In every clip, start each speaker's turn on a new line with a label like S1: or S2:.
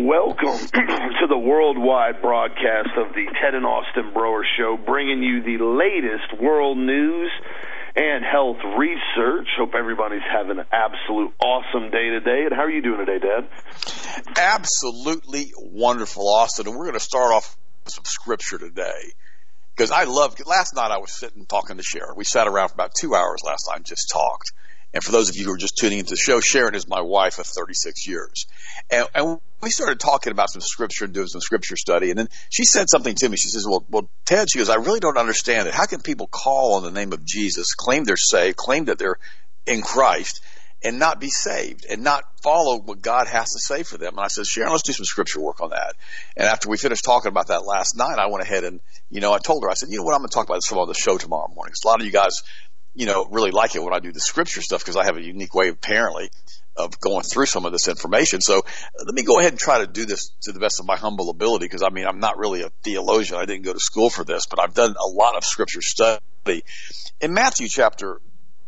S1: welcome to the worldwide broadcast of the Ted and Austin Broer Show, bringing you the latest world news and health research. Hope everybody's having an absolute awesome day today. And how are you doing today, Dad?
S2: Absolutely wonderful, Austin. And we're going to start off with some scripture today. Because last night I was sitting talking to Sharon. We sat around for about 2 hours last night and just talked. And for those of you who are just tuning into the show, Sharon is my wife of 36 years. And we started talking about some scripture and doing some scripture study. And then she said something to me. She says, well, Ted, she goes, I really don't understand it. How can people call on the name of Jesus, claim they're saved, claim that they're in Christ, and not be saved and not follow what God has to say for them? And I said, Sharon, let's do some scripture work on that. And after we finished talking about that last night, I went ahead and, I told her, I said, you know what, I'm going to talk about this on the show tomorrow morning. Because a lot of you guys, really like it when I do the scripture stuff because I have a unique way, apparently, of going through some of this information. So let me go ahead and try to do this to the best of my humble ability because, I'm not really a theologian. I didn't go to school for this, but I've done a lot of scripture study. In Matthew 7,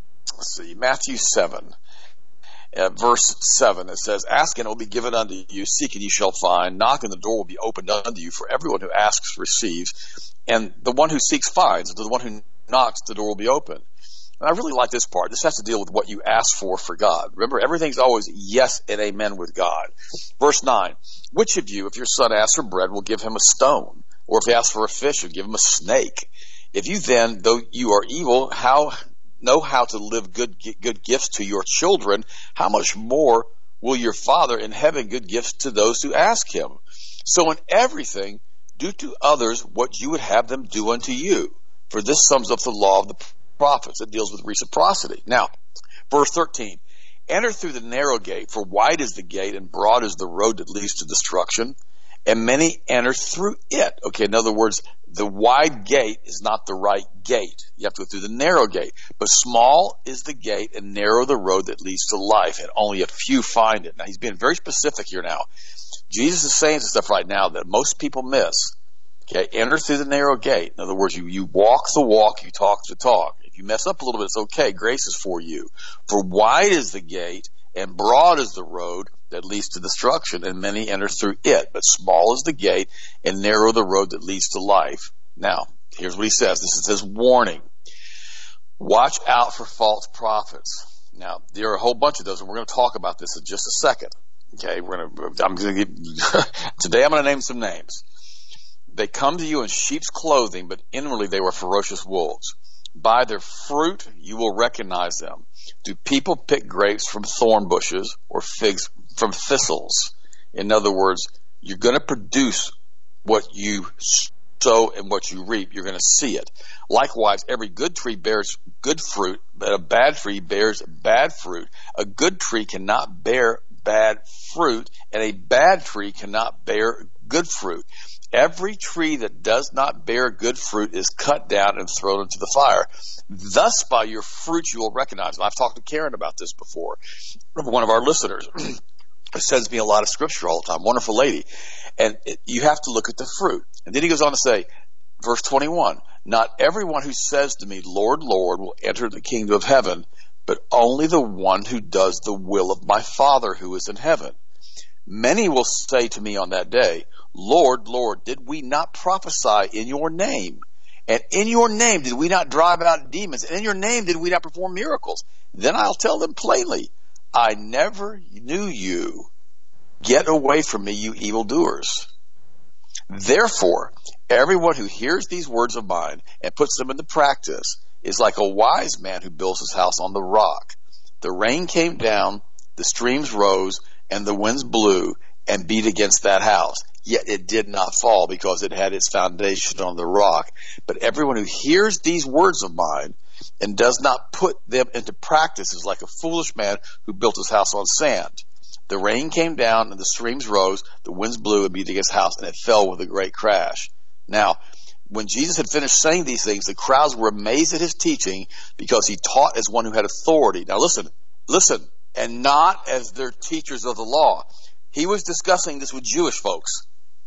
S2: verse 7, it says, ask and it will be given unto you, seek and you shall find, knock and the door will be opened unto you, for everyone who asks receives, and the one who seeks finds, and to the one who knocks the door will be open. And I really like this part. This has to deal with what you ask for God. Remember, everything's always yes and amen with God. Verse 9, which of you, if your son asks for bread, will give him a stone? Or if he asks for a fish, will give him a snake? If you then, though you are evil, know how to live good gifts to your children, how much more will your Father in heaven give gifts to those who ask him? So in everything, do to others what you would have them do unto you. For this sums up the law of the prophets. It deals with reciprocity. Now, verse 13, enter through the narrow gate, for wide is the gate and broad is the road that leads to destruction, and many enter through it. Okay, in other words, the wide gate is not the right gate. You have to go through the narrow gate. But small is the gate and narrow the road that leads to life, and only a few find it. Now, he's being very specific here now. Jesus is saying some stuff right now that most people miss. Okay, enter through the narrow gate. In other words, you walk the walk, you talk the talk. If you mess up a little bit, it's okay. Grace is for you. For wide is the gate and broad is the road that leads to destruction, and many enter through it. But small is the gate and narrow the road that leads to life. Now, here's what he says. This is his warning. Watch out for false prophets. Now, there are a whole bunch of those, and we're going to talk about this in just a second. Okay, today I'm going to name some names. They come to you in sheep's clothing, but inwardly they were ferocious wolves. By their fruit you will recognize them. Do people pick grapes from thorn bushes or figs from thistles? In other words, you're going to produce what you sow and what you reap. You're going to see it. Likewise, every good tree bears good fruit, but a bad tree bears bad fruit. A good tree cannot bear bad fruit, and a bad tree cannot bear good fruit. Every tree that does not bear good fruit is cut down and thrown into the fire. Thus, by your fruits you will recognize them. I've talked to Karen about this before. One of our listeners sends me a lot of scripture all the time. Wonderful lady. And you have to look at the fruit. And then he goes on to say, verse 21, not everyone who says to me, Lord, Lord, will enter the kingdom of heaven, but only the one who does the will of my Father who is in heaven. Many will say to me on that day, Lord, Lord, did we not prophesy in your name? And in your name did we not drive out demons? And in your name did we not perform miracles? Then I'll tell them plainly, I never knew you. Get away from me, you evildoers. Therefore, everyone who hears these words of mine and puts them into practice is like a wise man who builds his house on the rock. The rain came down, the streams rose, and the winds blew and beat against that house. Yet it did not fall because it had its foundation on the rock. But everyone who hears these words of mine and does not put them into practice is like a foolish man who built his house on sand. The rain came down and the streams rose, the winds blew and beat against his house, and it fell with a great crash. Now, when Jesus had finished saying these things, the crowds were amazed at his teaching because he taught as one who had authority. Now listen, and not as their teachers of the law. He was discussing this with Jewish folks.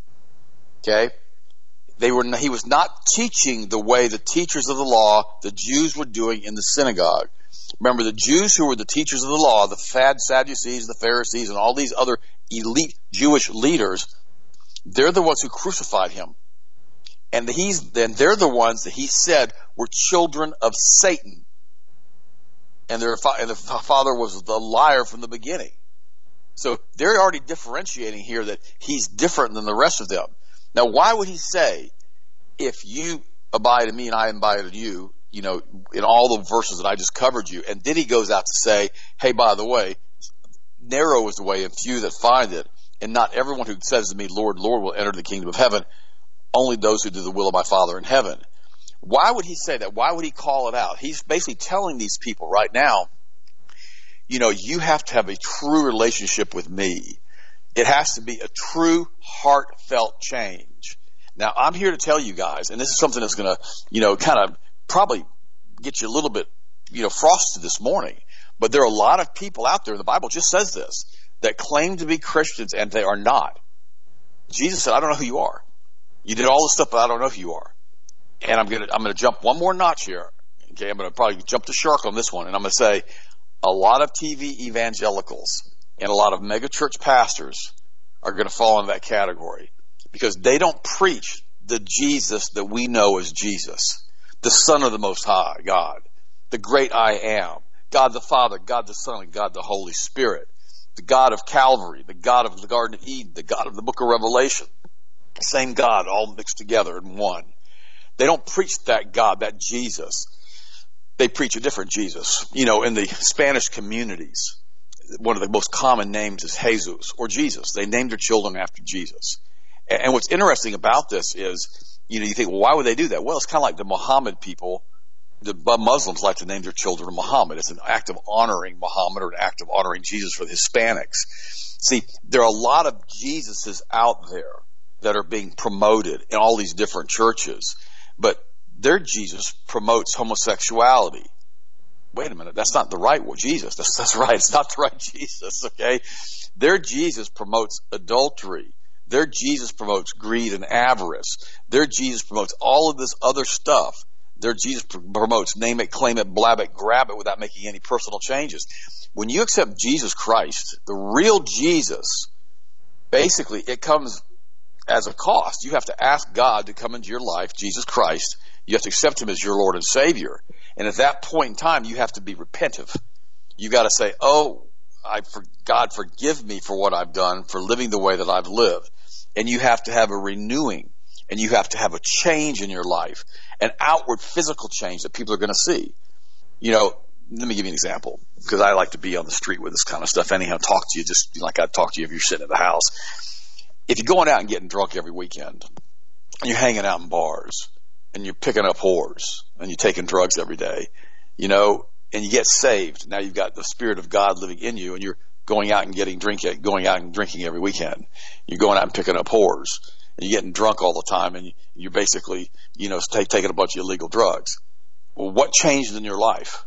S2: Okay? He was not teaching the way the teachers of the law, the Jews, were doing in the synagogue. Remember, the Jews who were the teachers of the law, the Sadducees, the Pharisees, and all these other elite Jewish leaders, they're the ones who crucified him. And they're the ones that he said were children of Satan. And the father was the liar from the beginning. So they're already differentiating here that he's different than the rest of them. Now, why would he say, if you abide in me and I abide in you, in all the verses that I just covered you, and then he goes out to say, hey, by the way, narrow is the way and few that find it, and not everyone who says to me, Lord, Lord, will enter the kingdom of heaven, only those who do the will of my Father in heaven. Why would he say that? Why would he call it out? He's basically telling these people right now, you have to have a true relationship with me. It has to be a true, heartfelt change. Now, I'm here to tell you guys, and this is something that's going to, kind of probably get you a little bit, frosted this morning. But there are a lot of people out there, the Bible just says this, that claim to be Christians and they are not. Jesus said, I don't know who you are. You did all this stuff, but I don't know who you are. And I'm gonna jump one more notch here. Okay, I'm gonna probably jump the shark on this one, and I'm gonna say a lot of TV evangelicals and a lot of megachurch pastors are gonna fall in that category because they don't preach the Jesus that we know as Jesus, the Son of the Most High God, the great I am, God the Father, God the Son, and God the Holy Spirit, the God of Calvary, the God of the Garden of Eden, the God of the Book of Revelation, the same God all mixed together in one. They don't preach that God, that Jesus. They preach a different Jesus. In the Spanish communities, one of the most common names is Jesus or Jesus. They named their children after Jesus. And what's interesting about this is, you think, well, why would they do that? Well, it's kind of like the Muhammad people. The Muslims like to name their children Muhammad. It's an act of honoring Muhammad or an act of honoring Jesus for the Hispanics. See, there are a lot of Jesuses out there that are being promoted in all these different churches. But their Jesus promotes homosexuality. Wait a minute, that's not the right one. Jesus, that's right, it's not the right Jesus, okay? Their Jesus promotes adultery. Their Jesus promotes greed and avarice. Their Jesus promotes all of this other stuff. Their Jesus promotes name it, claim it, blab it, grab it without making any personal changes. When you accept Jesus Christ, the real Jesus, basically it comes as a cost. You have to ask God to come into your life, Jesus Christ. You have to accept him as your Lord and Savior. And at that point in time, you have to be repentive. You got to say, God, forgive me for what I've done, for living the way that I've lived. And you have to have a renewing, and you have to have a change in your life, an outward physical change that people are going to see. Let me give you an example, because I like to be on the street with this kind of stuff anyhow, talk to you just like I'd talk to you if you're sitting at the house. If you're going out and getting drunk every weekend, and you're hanging out in bars, and you're picking up whores, and you're taking drugs every day, and you get saved, now you've got the Spirit of God living in you, and you're going out and drinking every weekend. You're going out and picking up whores, and you're getting drunk all the time, and you're basically, taking a bunch of illegal drugs. Well, what changed in your life?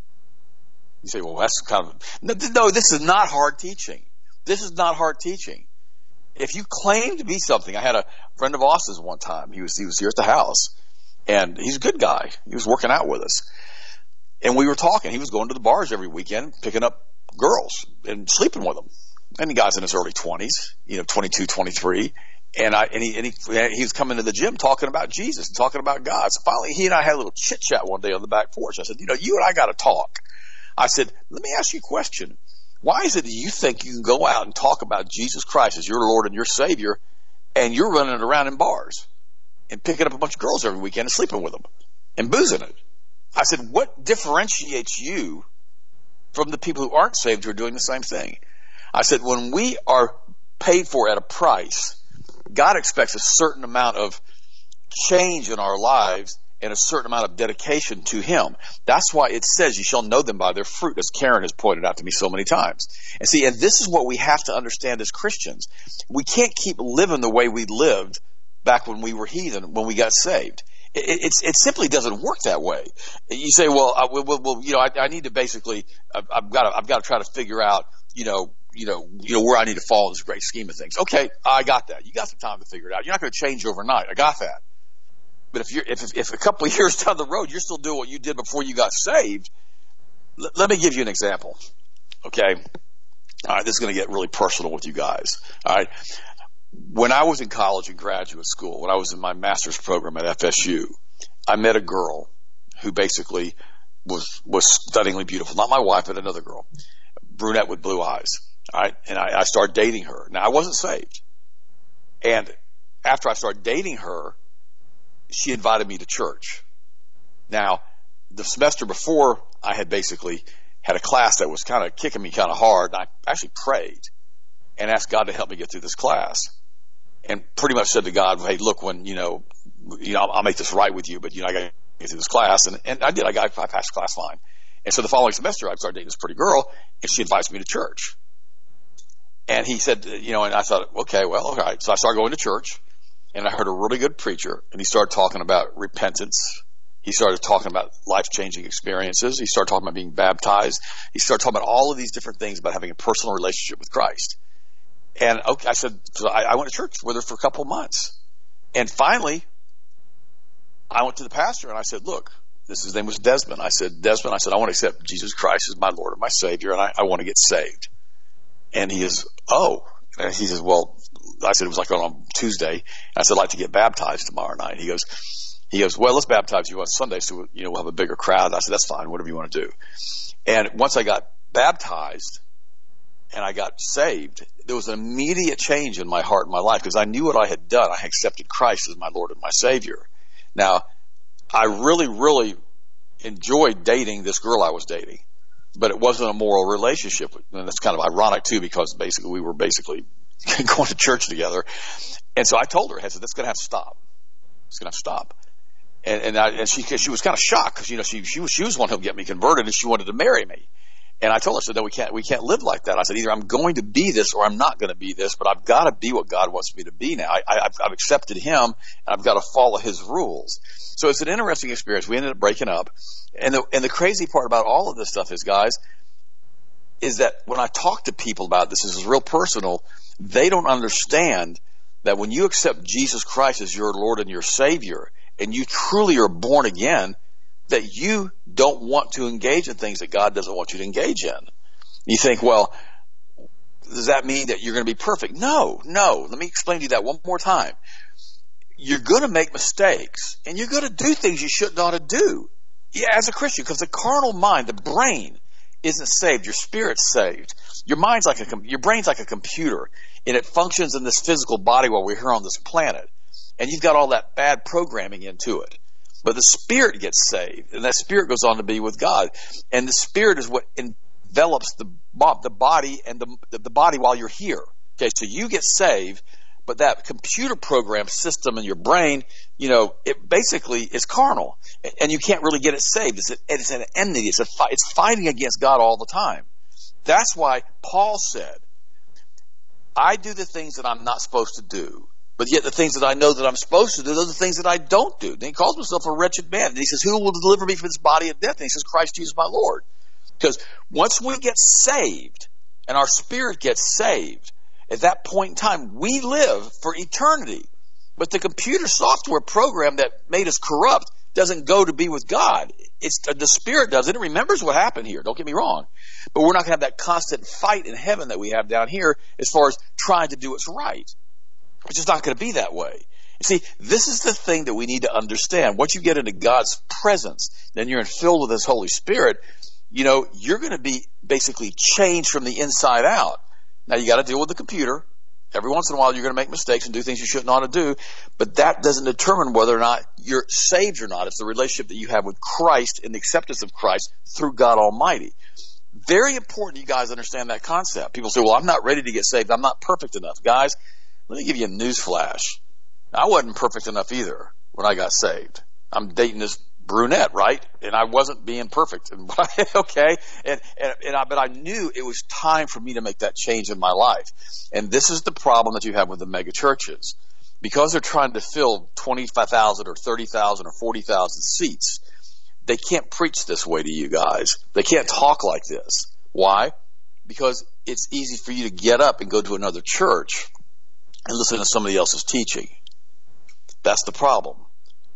S2: You say, well, that's kind of... No, this is not hard teaching. This is not hard teaching. If you claim to be something, I had a friend of Austin's one time. He was here at the house, and he's a good guy. He was working out with us, and we were talking. He was going to the bars every weekend, picking up girls and sleeping with them. And the guy's in his early 20s, 22, 23, and he was coming to the gym talking about Jesus and talking about God. So finally, he and I had a little chit chat one day on the back porch. I said, you and I got to talk. I said, let me ask you a question. Why is it that you think you can go out and talk about Jesus Christ as your Lord and your Savior, and you're running around in bars and picking up a bunch of girls every weekend and sleeping with them and boozing it? I said, what differentiates you from the people who aren't saved who are doing the same thing? I said, when we are paid for at a price, God expects a certain amount of change in our lives and a certain amount of dedication to him. That's why it says you shall know them by their fruit, as Karen has pointed out to me so many times. And see, and this is what we have to understand as Christians. We can't keep living the way we lived back when we were heathen, when we got saved. It simply doesn't work that way. You say, well, I need to basically, I've got to try to figure out, where I need to fall in this great scheme of things. Okay, I got that. You got some time to figure it out. You're not going to change overnight. I got that. But if a couple of years down the road you're still doing what you did before you got saved, let me give you an example. Okay, All right, this is going to get really personal with you guys. All right. When I was in college and graduate school, when I was in my master's program at FSU, I met a girl who basically was stunningly beautiful. Not my wife, but another girl. Brunette with blue eyes. All right. And I started dating her. Now, I wasn't saved. And after I started dating her, she invited me to church. Now, the semester before, I had basically had a class that was kind of kicking me kind of hard. And I actually prayed and asked God to help me get through this class. And pretty much said to God, hey, look, when, I'll make this right with you, but, I got to get through this class. And I did. I passed the class fine. And so the following semester, I started dating this pretty girl, and she invites me to church. And he said, and I thought, okay, well, all right. So I started going to church, and I heard a really good preacher, and he started talking about repentance. He started talking about life-changing experiences. He started talking about being baptized. He started talking about all of these different things about having a personal relationship with Christ. And okay, I said, so I went to church with her for a couple of months. And finally, I went to the pastor and I said, look, his name was Desmond. I said, Desmond, I want to accept Jesus Christ as my Lord and my Savior, and I want to get saved. And he is, oh. And he says, well, I said, it was like on Tuesday. I said, I'd like to get baptized tomorrow night. He goes, well, let's baptize you on Sunday so, we'll have a bigger crowd. I said, that's fine, whatever you want to do. And once I got baptized, and I got saved, there was an immediate change in my heart and my life because I knew what I had done. I had accepted Christ as my Lord and my Savior. Now, I really, really enjoyed dating this girl I was dating, but it wasn't a moral relationship. And that's kind of ironic, too, because basically we were going to church together. And so I told her, I said, that's going to have to stop. It's going to have to stop. And she was kind of shocked because, she was one who get me converted and she wanted to marry me. And I told her, I said, no, we can't live like that. I said, either I'm going to be this or I'm not going to be this, but I've got to be what God wants me to be now. I've accepted Him, and I've got to follow His rules. So it's an interesting experience. We ended up breaking up. And the crazy part about all of this stuff is, guys, is that when I talk to people about this is real personal, they don't understand that when you accept Jesus Christ as your Lord and your Savior, and you truly are born again, that you don't want to engage in things that God doesn't want you to engage in. You think, well, does that mean that you're going to be perfect? No. Let me explain to you that one more time. You're going to make mistakes, and you're going to do things you shouldn't ought to do. Yeah, as a Christian, because the carnal mind, the brain, isn't saved. Your spirit's saved. Your brain's like a computer, and it functions in this physical body while we're here on this planet. And you've got all that bad programming into it. But the spirit gets saved, and that spirit goes on to be with God. And the spirit is what envelops the body and the body while you're here. Okay, so you get saved, but that computer program system in your brain, it basically is carnal, and you can't really get it saved. It's an enmity. It's fighting against God all the time. That's why Paul said, I do the things that I'm not supposed to do. But yet the things that I know that I'm supposed to do, those are the things that I don't do. And he calls himself a wretched man. And he says, who will deliver me from this body of death? And he says, Christ Jesus my Lord. Because once we get saved and our spirit gets saved, at that point in time, we live for eternity. But the computer software program that made us corrupt doesn't go to be with God. The spirit does it. It remembers what happened here. Don't get me wrong. But we're not going to have that constant fight in heaven that we have down here as far as trying to do what's right. It's just not going to be that way. You see, this is the thing that we need to understand. Once you get into God's presence, then you're filled with His Holy Spirit, you're going to be basically changed from the inside out. Now, you got to deal with the computer. Every once in a while, you're going to make mistakes and do things you shouldn't ought to do, but that doesn't determine whether or not you're saved or not. It's the relationship that you have with Christ and the acceptance of Christ through God Almighty. Very important you guys understand that concept. People say, well, I'm not ready to get saved. I'm not perfect enough. Guys, let me give you a news flash. I wasn't perfect enough either when I got saved. I'm dating this brunette, right? And I wasn't being perfect. Okay? But I knew it was time for me to make that change in my life. And this is the problem that you have with the mega churches. Because they're trying to fill 25,000 or 30,000 or 40,000 seats, they can't preach this way to you guys. They can't talk like this. Why? Because it's easy for you to get up and go to another church and listen to somebody else's teaching. That's the problem.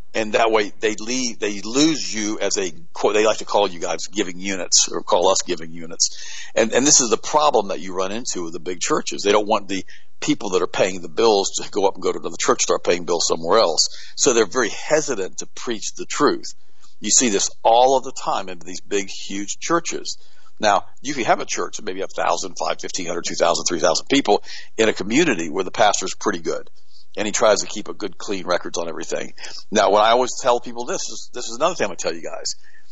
S2: And that way they lose you as they like to call you guys giving units, or call us giving units. And this is the problem that you run into with the big churches. They don't want the people that are paying the bills to go up and go to another church, start paying bills somewhere else. So they're very hesitant to preach the truth. You see this all of the time in these big, huge churches. Now, you can have a church that maybe have 1,000, 500, 1,500, 2,000, 3,000 people in a community where the pastor's pretty good. And he tries to keep a good, clean records on everything. Now, when I always tell people this is another thing I'm going to tell you guys.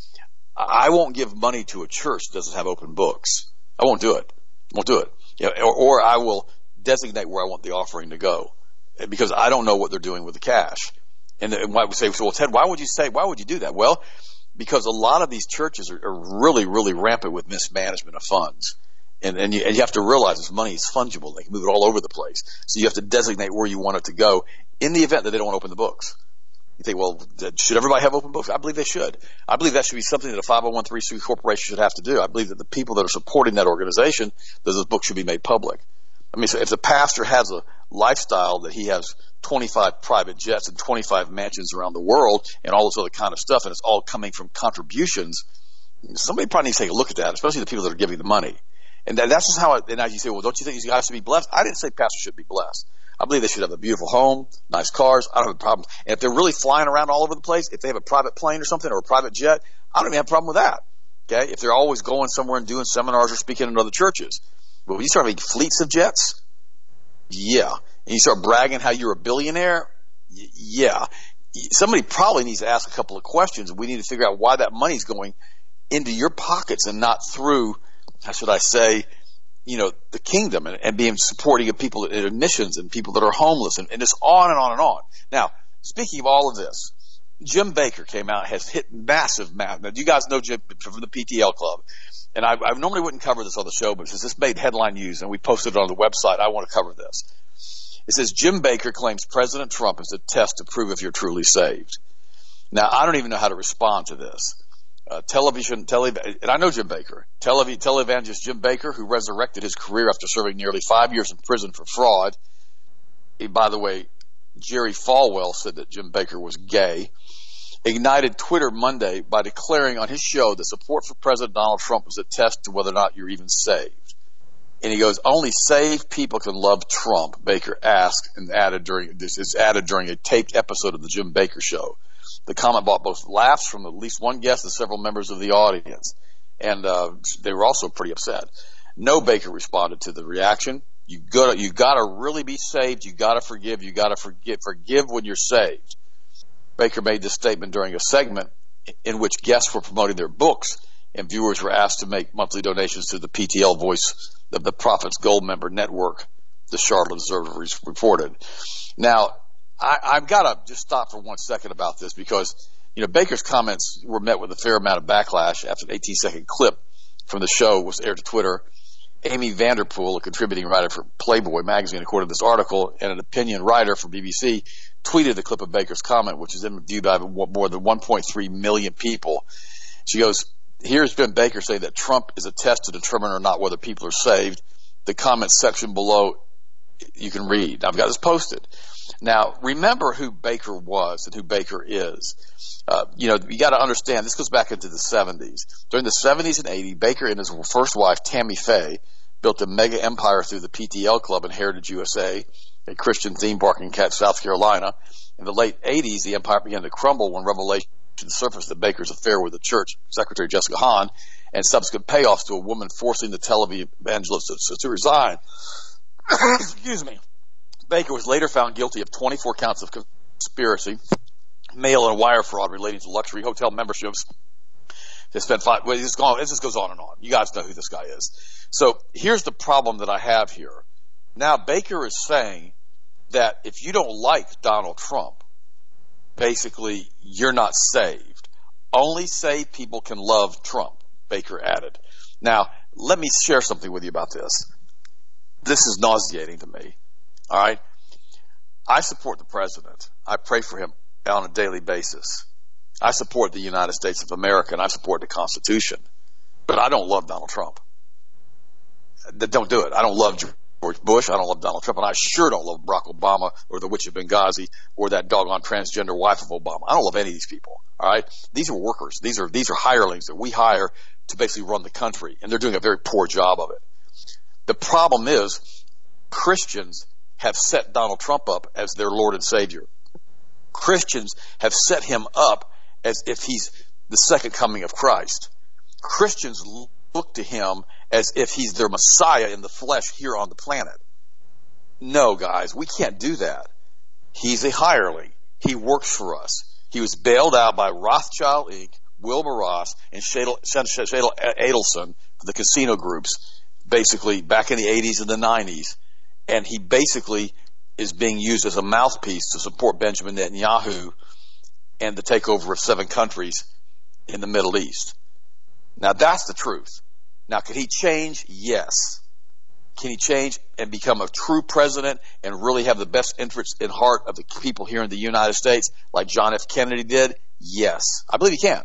S2: I won't give money to a church that doesn't have open books. I won't do it. You know, or I will designate where I want the offering to go, because I don't know what they're doing with the cash. And why would say, well, Ted, why would you do that? Well, because a lot of these churches are really, really rampant with mismanagement of funds. And you have to realize this money is fungible. They can move it all over the place. So you have to designate where you want it to go in the event that they don't want to open the books. You think, well, should everybody have open books? I believe they should. I believe that should be something that a 501(c)(3) corporation should have to do. I believe that the people that are supporting that organization, that those books should be made public. I mean, so if the pastor has a lifestyle that he has 25 private jets and 25 mansions around the world and all this other kind of stuff, and it's all coming from contributions, somebody probably needs to take a look at that, especially the people that are giving the money. And that's just how and as you say, well, don't you think these guys should be blessed? I didn't say pastors should be blessed. I believe they should have a beautiful home, nice cars. I don't have a problem. And if they're really flying around all over the place, if they have a private plane or something, or a private jet, I don't even have a problem with that. Okay? If they're always going somewhere and doing seminars or speaking in other churches. But when you start having fleets of jets, yeah. And you start bragging how you're a billionaire, yeah. Somebody probably needs to ask a couple of questions, and we need to figure out why that money's going into your pockets and not through, how should I say, the kingdom, and being supporting of people in missions and people that are homeless, and just on and on and on. Now, speaking of all of this, Jim Bakker came out, has hit massive. Now, you guys know Jim from the PTL Club, and I normally wouldn't cover this on the show, but since this made headline news and we posted it on the website, I want to cover this. It says, Jim Bakker claims President Trump is a test to prove if you're truly saved. Now, I don't even know how to respond to this. And I know Jim Bakker, televangelist Jim Bakker, who resurrected his career after serving nearly 5 years in prison for fraud. By the way, Jerry Falwell said that Jim Bakker was gay. Ignited Twitter Monday by declaring on his show that support for President Donald Trump was a test to whether or not you're even saved. And he goes, only saved people can love Trump, Bakker asked, and added during a taped episode of the Jim Bakker Show. The comment brought both laughs from at least one guest and several members of the audience. And they were also pretty upset. No, Bakker responded to the reaction. You gotta really be saved. You gotta forgive. You gotta forgive when you're saved. Bakker made this statement during a segment in which guests were promoting their books, and viewers were asked to make monthly donations to the PTL Voice of the Prophet's Gold Member Network, the Charlotte Observer reported. Now, I've got to just stop for 1 second about this, because Bakker's comments were met with a fair amount of backlash after an 18-second clip from the show was aired to Twitter. Amy Vanderpool, a contributing writer for Playboy magazine, according to this article, and an opinion writer for BBC, tweeted the clip of Bakker's comment, which is viewed by more than 1.3 million people. She goes, here's Jim Bakker saying that Trump is a test to determine or not whether people are saved. The comments section below, you can read. I've got this posted. Now, remember who Bakker was and who Bakker is. You got to understand, this goes back into the 70s. During the 70s and 80s, Bakker and his first wife, Tammy Faye, built a mega empire through the PTL Club in Heritage USA, a Christian theme park in South Carolina. In the late 80s, the empire began to crumble when revelation surfaced that Bakker's affair with the church secretary Jessica Hahn, and subsequent payoffs to a woman forcing the televangelist to resign. Excuse me. Bakker was later found guilty of 24 counts of conspiracy, mail and wire fraud relating to luxury hotel memberships. They spent this just goes on and on. You guys know who this guy is. So here's the problem that I have here. Now Bakker is saying that if you don't like Donald Trump, basically you're not saved. Only saved people can love Trump, Bakker added. Now, let me share something with you about this. This is nauseating to me. All right? I support the president. I pray for him on a daily basis. I support the United States of America, and I support the Constitution. But I don't love Donald Trump. Don't do it. I don't love George Bush. I don't love Donald Trump, and I sure don't love Barack Obama or the witch of Benghazi or that doggone transgender wife of Obama. I don't love any of these people. All right, these are workers. These are hirelings that we hire to basically run the country, and they're doing a very poor job of it. The problem is Christians have set Donald Trump up as their Lord and Savior. Christians have set him up as if he's the second coming of Christ. Christians look to him as if he's their Messiah in the flesh here on the planet. No, guys, we can't do that. He's a hireling. He works for us. He was bailed out by Rothschild Inc., Wilbur Ross, and Shadle Adelson, the casino groups, basically back in the 80s and the 90s. And he basically is being used as a mouthpiece to support Benjamin Netanyahu and the takeover of 7 countries in the Middle East. Now, that's the truth. Now, can he change? Yes. Can he change and become a true president and really have the best interest in heart of the people here in the United States like John F. Kennedy did? Yes. I believe he can.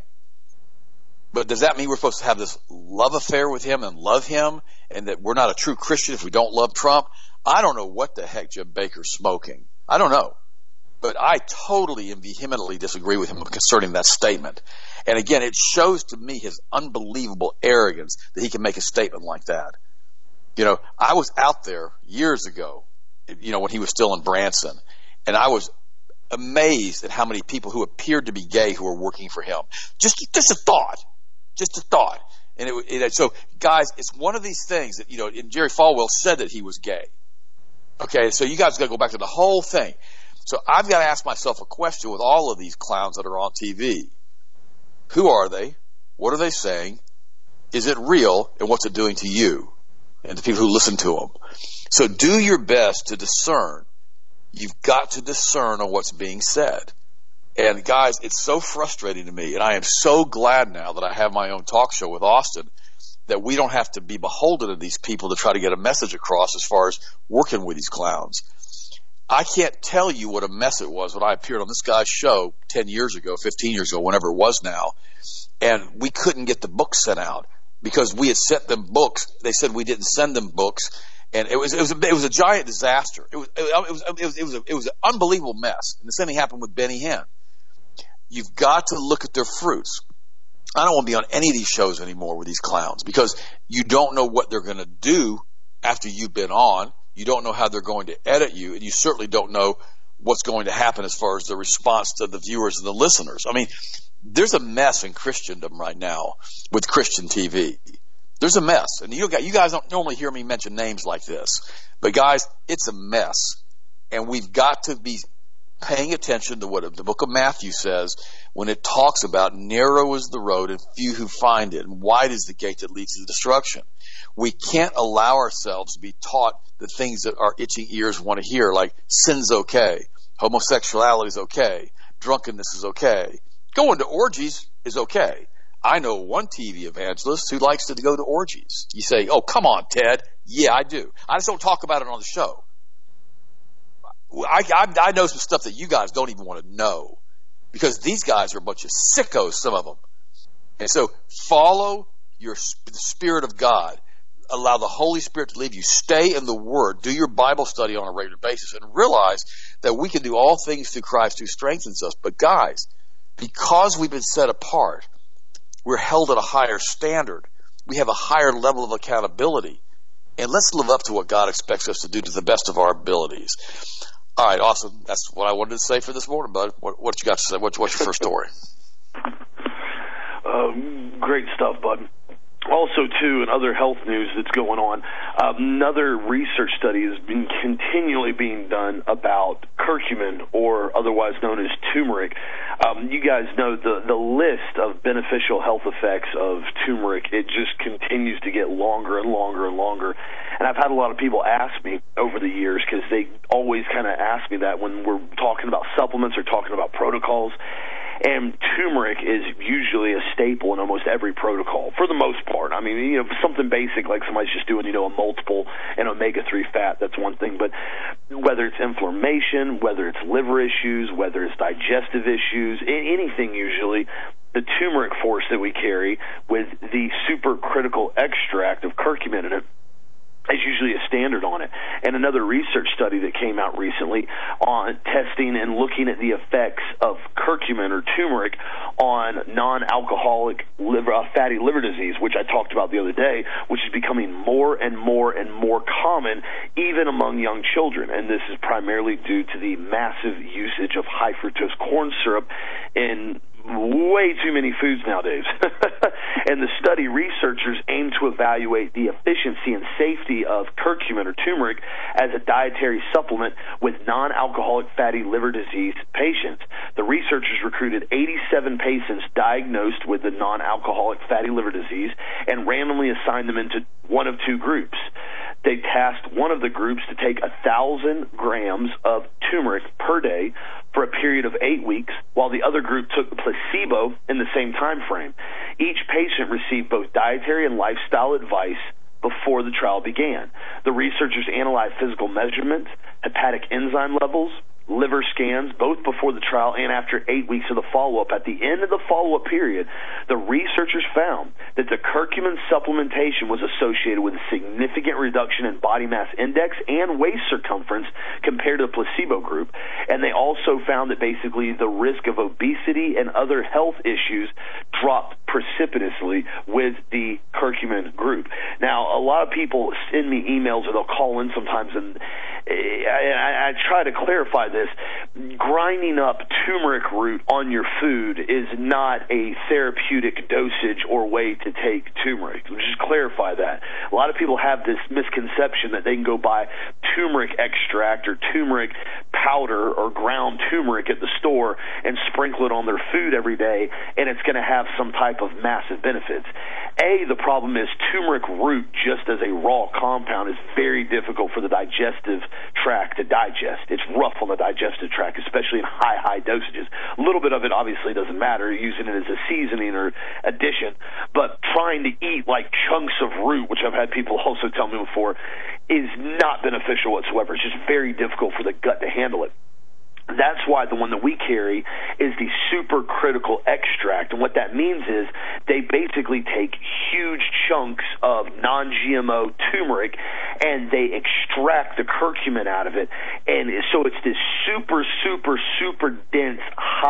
S2: But does that mean we're supposed to have this love affair with him and love him and that we're not a true Christian if we don't love Trump? I don't know what the heck Jim Baker's smoking. I don't know. But I totally and vehemently disagree with him concerning that statement. And again, it shows to me his unbelievable arrogance that he can make a statement like that. You know, I was out there years ago, you know, when he was still in Branson, and I was amazed at how many people who appeared to be gay who were working for him. Just a thought. Just a thought. And so, guys, it's one of these things that, you know, and Jerry Falwell said that he was gay. Okay, so you guys got to go back to the whole thing. So I've got to ask myself a question with all of these clowns that are on TV. Who are they? What are they saying? Is it real? And what's it doing to you and the people who listen to them? So do your best to discern. You've got to discern on what's being said. And guys, it's so frustrating to me, and I am so glad now that I have my own talk show with Austin that we don't have to be beholden to these people to try to get a message across as far as working with these clowns. I can't tell you what a mess it was when I appeared on this guy's show 10 years ago, 15 years ago, whenever it was now, and we couldn't get the books sent out because we had sent them books. They said we didn't send them books, and it was a giant disaster. It was an unbelievable mess. And the same thing happened with Benny Hinn. You've got to look at their fruits. I don't want to be on any of these shows anymore with these clowns because you don't know what they're going to do after you've been on. You don't know how they're going to edit you, and you certainly don't know what's going to happen as far as the response to the viewers and the listeners. I mean, there's a mess in Christendom right now with Christian TV. There's a mess, and you guys don't normally hear me mention names like this, but guys, it's a mess, and we've got to be paying attention to what the book of Matthew says when it talks about narrow is the road and few who find it, and wide is the gate that leads to destruction. We can't allow ourselves to be taught the things that our itching ears want to hear, like sin's okay, homosexuality is okay, drunkenness is okay, going to orgies is okay. I know one TV evangelist who likes to go to orgies. You say, oh, come on, Ted. Yeah, I do. I just don't talk about it on the show. I know some stuff that you guys don't even want to know because these guys are a bunch of sickos, some of them. And so follow the Spirit of God. Allow the Holy Spirit to lead you. Stay in the Word. Do your Bible study on a regular basis and realize that we can do all things through Christ who strengthens us. But guys, because we've been set apart, we're held at a higher standard. We have a higher level of accountability. And let's live up to what God expects us to do to the best of our abilities. All right, awesome. That's what I wanted to say for this morning, bud. What you got to say? What's your first story?
S1: Great stuff, bud. Also, too, in other health news that's going on, another research study has been continually being done about curcumin, or otherwise known as turmeric. You guys know the list of beneficial health effects of turmeric. It just continues to get longer and longer and longer. And I've had a lot of people ask me over the years, because they always kind of ask me that when we're talking about supplements or talking about protocols. And turmeric is usually a staple in almost every protocol, for the most part. I mean, something basic like somebody's just doing, a multiple and omega-3 fat, that's one thing. But whether it's inflammation, whether it's liver issues, whether it's digestive issues, anything usually, the turmeric force that we carry with the supercritical extract of curcumin in it is usually a standard on it. And another research study that came out recently on testing and looking at the effects of curcumin or turmeric on non-alcoholic fatty liver disease, which I talked about the other day, which is becoming more and more and more common even among young children. And this is primarily due to the massive usage of high fructose corn syrup in way too many foods nowadays. And the study researchers aim to evaluate the efficiency and safety of curcumin or turmeric as a dietary supplement with non-alcoholic fatty liver disease patients. The researchers recruited 87 patients diagnosed with the non-alcoholic fatty liver disease and randomly assigned them into one of two groups. They tasked one of the groups to take 1,000 grams of turmeric per day for a period of 8 weeks, while the other group took the placebo in the same time frame. Each patient received both dietary and lifestyle advice before the trial began. The researchers analyzed physical measurements, hepatic enzyme levels, liver scans, both before the trial and after 8 weeks of the follow-up. At the end of the follow-up period, the researchers found that the curcumin supplementation was associated with a significant reduction in body mass index and waist circumference compared to the placebo group. And they also found that basically the risk of obesity and other health issues dropped precipitously with the curcumin group. Now, a lot of people send me emails or they'll call in sometimes, and I try to clarify this. Grinding up turmeric root on your food is not a therapeutic dosage or way to take turmeric. Just clarify that. A lot of people have this misconception that they can go buy turmeric extract or turmeric powder or ground turmeric at the store and sprinkle it on their food every day, and it's going to have some type of massive benefits. The problem is turmeric root, just as a raw compound, is very difficult for the digestive tract to digest. It's rough on the digestive tract, especially in high dosages. A little bit of it obviously doesn't matter, using it as a seasoning or addition, but trying to eat like chunks of root, which I've had people also tell me before, is not beneficial whatsoever. It's just very difficult for the gut to handle it. That's why the one that we carry is the supercritical extract. And what that means is they basically take huge chunks of non-GMO turmeric and they extract the curcumin out of it. And so it's this super dense,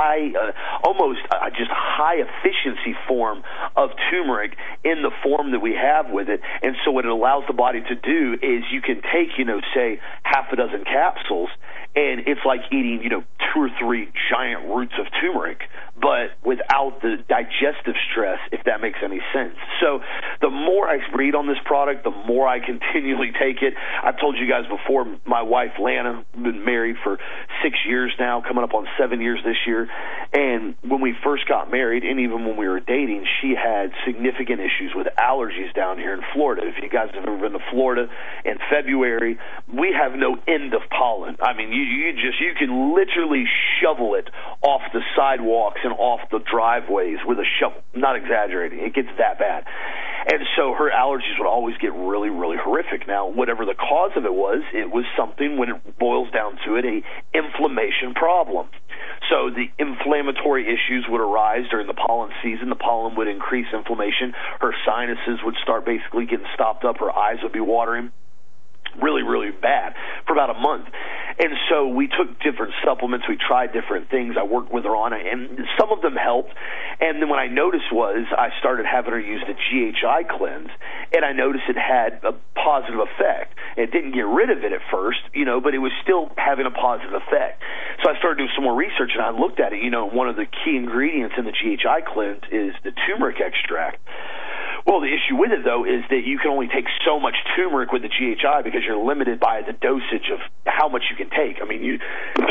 S1: almost high efficiency form of turmeric in the form that we have with it. And so what it allows the body to do is you can take, say, half a dozen capsules, and it's like eating, 2 or 3 giant roots of turmeric, but without the digestive stress, if that makes any sense. So the more I read on this product, the more I continually take it. I've told you guys before, my wife, Lana, been married for 6 years now, coming up on 7 years this year. And when we first got married, and even when we were dating, she had significant issues with allergies down here in Florida. If you guys have ever been to Florida in February, we have no end of pollen. I mean, you can literally shovel it off the sidewalks and off the driveways with a shovel. Not exaggerating. It gets that bad. And so her allergies would always get really, really horrific. Now, whatever the cause of it was something, when it boils down to it, a inflammation problem. So the inflammatory issues would arise during the pollen season. The pollen would increase inflammation. Her sinuses would start basically getting stopped up. Her eyes would be watering. Really, really bad for about a month. And so we took different supplements. We tried different things. I worked with her on it, and some of them helped. And then what I noticed was I started having her use the GHI cleanse, and I noticed it had a positive effect. It didn't get rid of it at first, but it was still having a positive effect. So I started doing some more research, and I looked at it. One of the key ingredients in the GHI cleanse is the turmeric extract. Well, the issue with it, though, is that you can only take so much turmeric with the GHI because you're limited by the dosage of how much you can take. I mean, you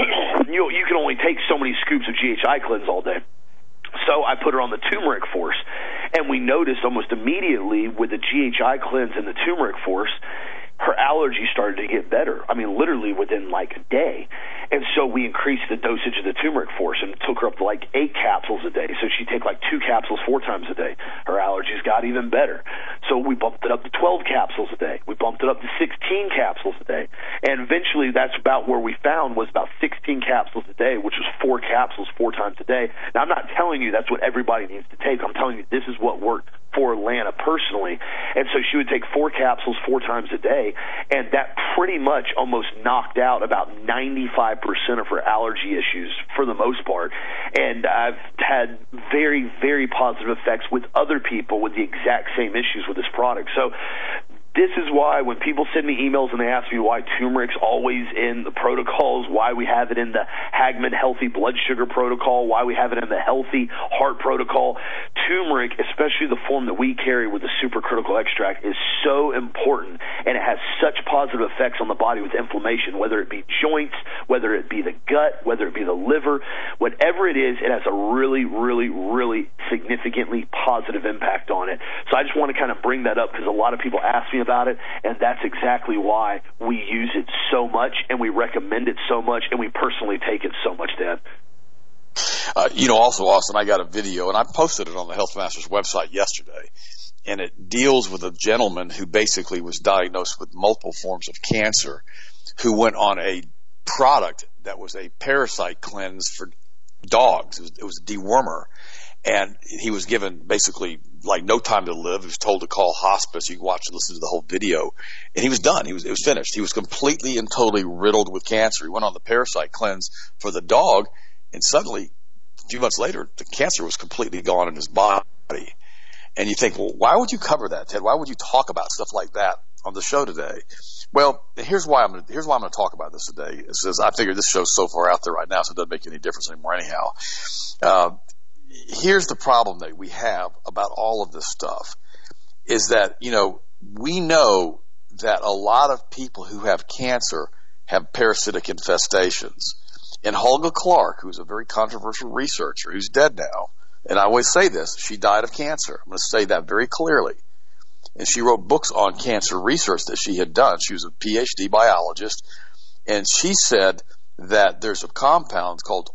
S1: can only take so many scoops of GHI cleanse all day. So I put her on the turmeric force, and we noticed almost immediately with the GHI cleanse and the turmeric force, her allergies started to get better. I mean, literally within like a day. And so we increased the dosage of the turmeric force and took her up to like 8 capsules a day. So she'd take like 2 capsules 4 times a day. Her allergies got even better. So we bumped it up to 12 capsules a day. We bumped it up to 16 capsules a day. And eventually that's about where we found was about 16 capsules a day, which was 4 capsules 4 times a day. Now, I'm not telling you that's what everybody needs to take. I'm telling you this is what worked for Lana personally. And so she would take 4 capsules 4 times a day, and that pretty much almost knocked out about 95% of her allergy issues for the most part. And I've had very, very positive effects with other people with the exact same issues with this product. So this is why when people send me emails and they ask me why turmeric's always in the protocols, why we have it in the Hagman Healthy Blood Sugar Protocol, why we have it in the Healthy Heart Protocol, turmeric, especially the form that we carry with the supercritical extract, is so important, and it has such positive effects on the body with inflammation, whether it be joints, whether it be the gut, whether it be the liver, whatever it is, it has a really, really, really significantly positive impact on it. So I just want to kind of bring that up because a lot of people ask me about it, and that's exactly why we use it so much, and we recommend it so much, and we personally take it so much, Dad.
S2: Also, Austin, I got a video, and I posted it on the Health Masters website yesterday, and it deals with a gentleman who basically was diagnosed with multiple forms of cancer, who went on a product that was a parasite cleanse for dogs. It was a dewormer. And he was given basically like no time to live. He was told to call hospice. You can watch and listen to the whole video. And he was done. It was finished. He was completely and totally riddled with cancer. He went on the parasite cleanse for the dog, and suddenly, a few months later, the cancer was completely gone in his body. And you think, well, why would you cover that, Ted? Why would you talk about stuff like that on the show today? Well, here's why I'm going to talk about this today. It says I figure this show's so far out there right now, so it doesn't make any difference anymore anyhow. Here's the problem that we have about all of this stuff is that, we know that a lot of people who have cancer have parasitic infestations. And Hulga Clark, who's a very controversial researcher, who's dead now, and I always say this, she died of cancer. I'm going to say that very clearly. And she wrote books on cancer research that she had done. She was a PhD biologist, and she said that there's a compound called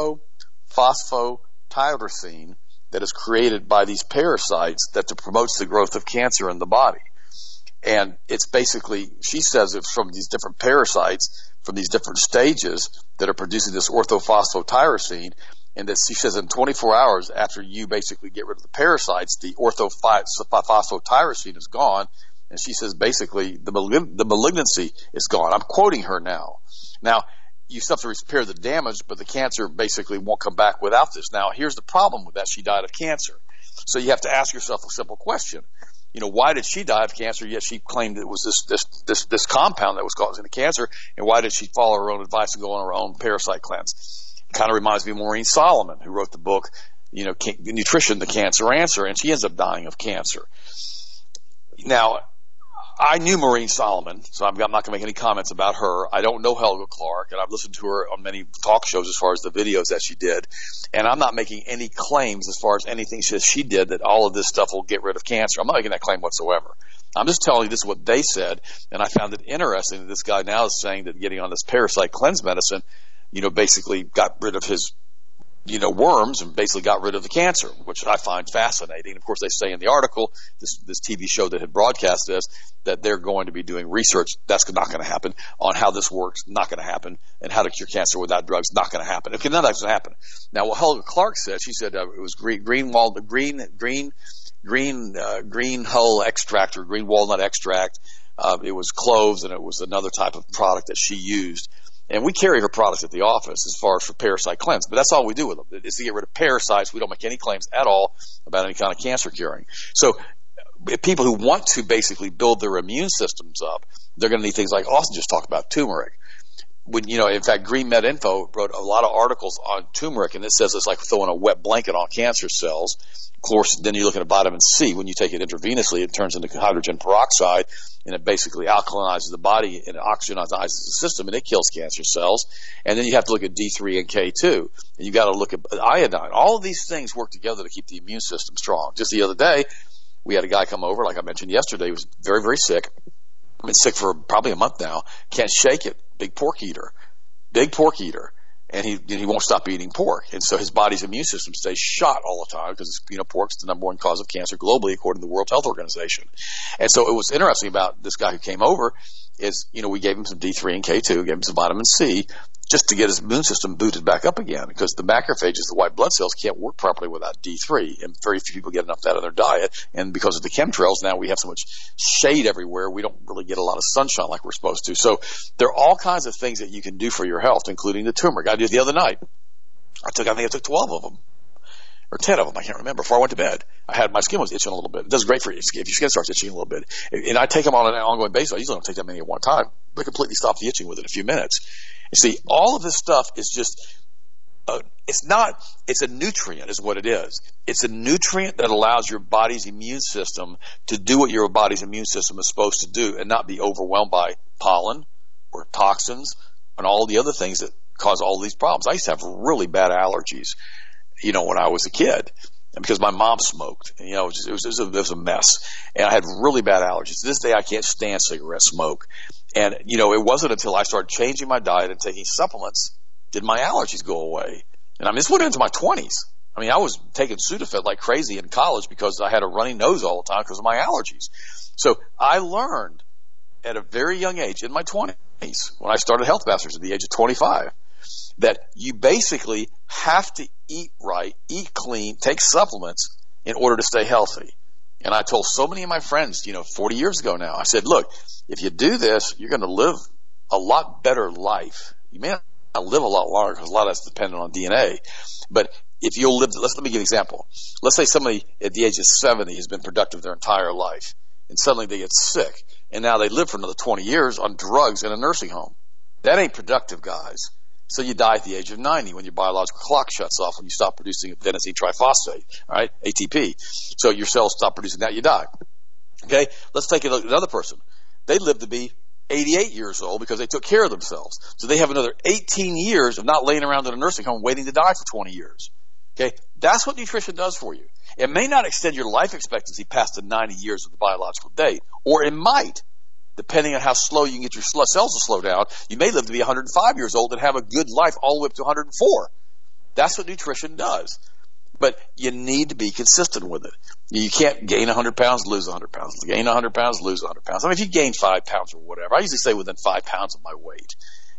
S2: orthophosphotyrosine that is created by these parasites that promotes the growth of cancer in the body. And it's basically, she says it's from these different parasites, from these different stages that are producing this orthophosphotyrosine, and that she says in 24 hours after you basically get rid of the parasites, the orthophosphotyrosine is gone, and she says basically the malignancy is gone. I'm quoting her now. Now, you still have to repair the damage, but the cancer basically won't come back without this. Now, here's the problem with that. She died of cancer. So you have to ask yourself a simple question. Why did she die of cancer, yet she claimed it was this compound that was causing the cancer, and why did she follow her own advice and go on her own parasite cleanse? It kind of reminds me of Maureen Solomon, who wrote the book, Nutrition, the Cancer Answer, and she ends up dying of cancer. Now, I knew Maureen Solomon, so I'm not going to make any comments about her. I don't know Hulga Clark, and I've listened to her on many talk shows as far as the videos that she did. And I'm not making any claims as far as anything she did that all of this stuff will get rid of cancer. I'm not making that claim whatsoever. I'm just telling you this is what they said, and I found it interesting that this guy now is saying that getting on this parasite cleanse medicine, basically got rid of his worms and basically got rid of the cancer, which I find fascinating. Of course, they say in the article, this TV show that had broadcast this, that they're going to be doing research. That's not going to happen. On how this works, not going to happen. And how to cure cancer without drugs, not going to happen. None of that's going to happen. Now, what Hulga Clark said, she said it was green hull extract or green walnut extract. It was cloves, and it was another type of product that she used. And we carry her products at the office as far as for parasite cleanse, but that's all we do with them, is to get rid of parasites. We don't make any claims at all about any kind of cancer curing. So people who want to basically build their immune systems up, they're going to need things like Austin just talked about, turmeric. In fact, Green Med Info wrote a lot of articles on turmeric, and it says it's like throwing a wet blanket on cancer cells. Of course, then you look at vitamin C. When you take it intravenously, it turns into hydrogen peroxide, and it basically alkalinizes the body and it oxygenizes the system, and it kills cancer cells. And then you have to look at D3 and K2, and you got to look at iodine. All of these things work together to keep the immune system strong. Just the other day, we had a guy come over, like I mentioned yesterday, he was very, very sick. Been sick for probably a month now. Can't shake it. Big pork eater. And he won't stop eating pork. And so his body's immune system stays shot all the time because pork's the number one cause of cancer globally according to the World Health Organization. And so it was interesting about this guy who came over. is, we gave him some D3 and K2, gave him some vitamin C, just to get his immune system booted back up again, because the macrophages, the white blood cells, can't work properly without D3, and very few people get enough of that in their diet. And because of the chemtrails, now we have so much shade everywhere, we don't really get a lot of sunshine like we're supposed to. So there are all kinds of things that you can do for your health, including the turmeric. I did the other night. I think I took 12 of them. Or 10 of them, I can't remember. Before I went to bed, my skin was itching a little bit. It does great for you if your skin starts itching a little bit. And I take them on an ongoing basis. I usually don't take that many at one time, but completely stop the itching within a few minutes. You see, all of this stuff is just, it's a nutrient is what it is. It's a nutrient that allows your body's immune system to do what your body's immune system is supposed to do and not be overwhelmed by pollen or toxins and all the other things that cause all these problems. I used to have really bad allergies, when I was a kid, and because my mom smoked, it was a mess, and I had really bad allergies. To this day, I can't stand cigarette smoke, and it wasn't until I started changing my diet and taking supplements did my allergies go away. And this went into my 20s. I was taking Sudafed like crazy in college because I had a runny nose all the time because of my allergies. So I learned at a very young age, in my 20s, when I started Health Masters at the age of 25, that you basically have to eat right, eat clean, take supplements in order to stay healthy. And I told so many of my friends, 40 years ago now, I said, look, if you do this, you're going to live a lot better life. You may not live a lot longer because a lot of that's dependent on DNA. But if you'll live, let me give you an example. Let's say somebody at the age of 70 has been productive their entire life, and suddenly they get sick, and now they live for another 20 years on drugs in a nursing home. That ain't productive, guys. So you die at the age of 90 when your biological clock shuts off, when you stop producing adenosine triphosphate, all right, ATP. So your cells stop producing that, you die. Okay, let's take another person. They live to be 88 years old because they took care of themselves. So they have another 18 years of not laying around in a nursing home waiting to die for 20 years. Okay, that's what nutrition does for you. It may not extend your life expectancy past the 90 years of the biological date, or it might. Depending on how slow you can get your cells to slow down, you may live to be 105 years old and have a good life all the way up to 104. That's what nutrition does. But you need to be consistent with it. You can't gain 100 pounds, lose 100 pounds. Gain 100 pounds, lose 100 pounds. If you gain 5 pounds or whatever, I usually say within 5 pounds of my weight.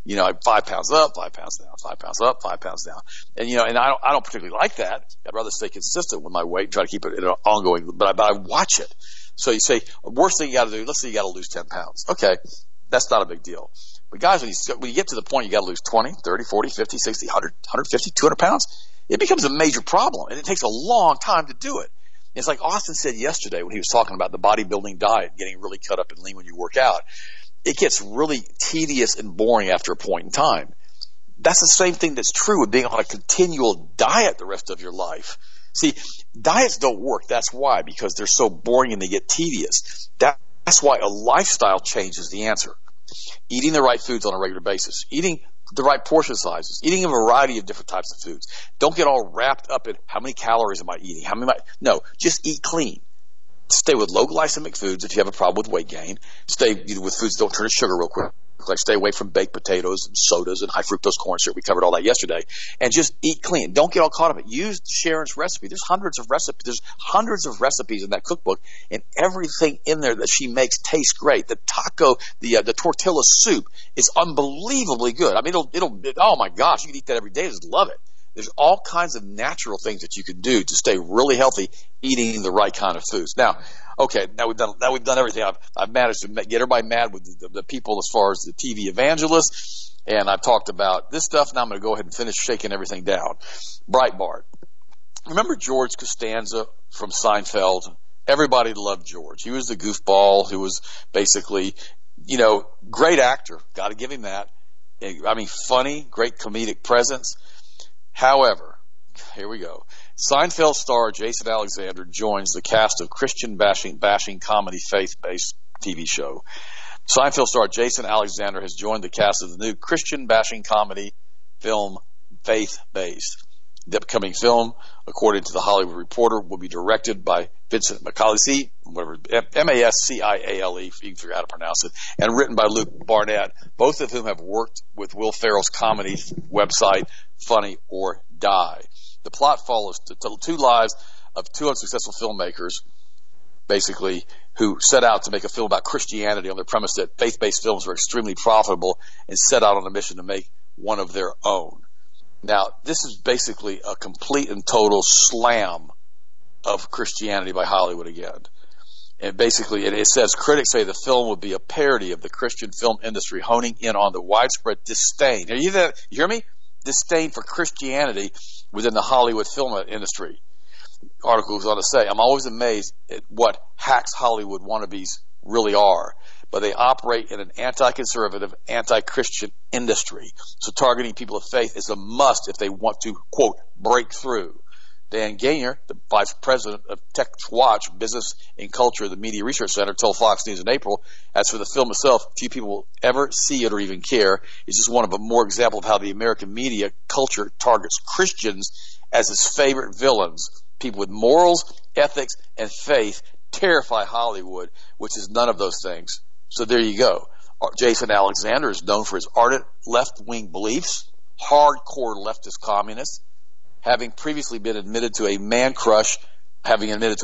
S2: 5 pounds up, 5 pounds down, 5 pounds up, 5 pounds down. And, and I don't particularly like that. I'd rather stay consistent with my weight and try to keep it ongoing, but I watch it. So you say, worst thing you got to do, let's say you got to lose 10 pounds. Okay, that's not a big deal. But guys, when you get to the point you got to lose 20, 30, 40, 50, 60, 100, 150, 200 pounds, it becomes a major problem, and it takes a long time to do it. It's like Austin said yesterday when he was talking about the bodybuilding diet, getting really cut up and lean when you work out. It gets really tedious and boring after a point in time. That's the same thing that's true with being on a continual diet the rest of your life. See, diets don't work. That's why, because they're so boring and they get tedious. That's why a lifestyle change is the answer. Eating the right foods on a regular basis. Eating the right portion sizes. Eating a variety of different types of foods. Don't get all wrapped up in how many calories am I eating? No, just eat clean. Stay with low glycemic foods if you have a problem with weight gain. Stay with foods that don't turn to sugar real quick. Like stay away from baked potatoes and sodas and high fructose corn syrup. We covered all that yesterday. And just eat clean. Don't get all caught up in it. Use Sharon's recipe. There's hundreds of recipes in that cookbook, and everything in there that she makes tastes great. The tortilla soup is unbelievably good. Oh my gosh, you can eat that every day. Just love it. There's all kinds of natural things that you can do to stay really healthy, eating the right kind of foods. Now we've done everything. I've managed to get everybody mad with the people as far as the TV evangelists, and I've talked about this stuff. Now I'm going to go ahead and finish shaking everything down. Breitbart. Remember George Costanza from Seinfeld? Everybody loved George. He was the goofball who was basically, great actor. Got to give him that. Funny, great comedic presence. However, here we go. Seinfeld star Jason Alexander joins the cast of Christian bashing comedy faith-based TV show. Seinfeld star Jason Alexander has joined the cast of the new Christian bashing comedy film Faith-Based. The upcoming film, according to the Hollywood Reporter, will be directed by Vincent Masciale, Masciale, if you can figure out how to pronounce it, and written by Luke Barnett, both of whom have worked with Will Ferrell's comedy website, Funny or Die. The plot follows two lives of two unsuccessful filmmakers, basically, who set out to make a film about Christianity on the premise that faith-based films were extremely profitable and set out on a mission to make one of their own. Now, this is basically a complete and total slam of Christianity by Hollywood again. And basically, it says, critics say the film would be a parody of the Christian film industry, honing in on the widespread disdain. You hear me? Disdain for Christianity within the Hollywood film industry. The article goes on to say, I'm always amazed at what hacks Hollywood wannabes really are, but they operate in an anti-conservative, anti-Christian industry. So targeting people of faith is a must if they want to, quote, break through. Dan Gaynor, the vice president of TechWatch, Business and Culture of the Media Research Center, told Fox News in April, as for the film itself, few people will ever see it or even care. It's just one of a more example of how the American media culture targets Christians as its favorite villains. People with morals, ethics, and faith terrify Hollywood, which is none of those things. So there you go. Jason Alexander is known for his ardent left-wing beliefs, hardcore leftist communist, having previously been admitted to a man crush on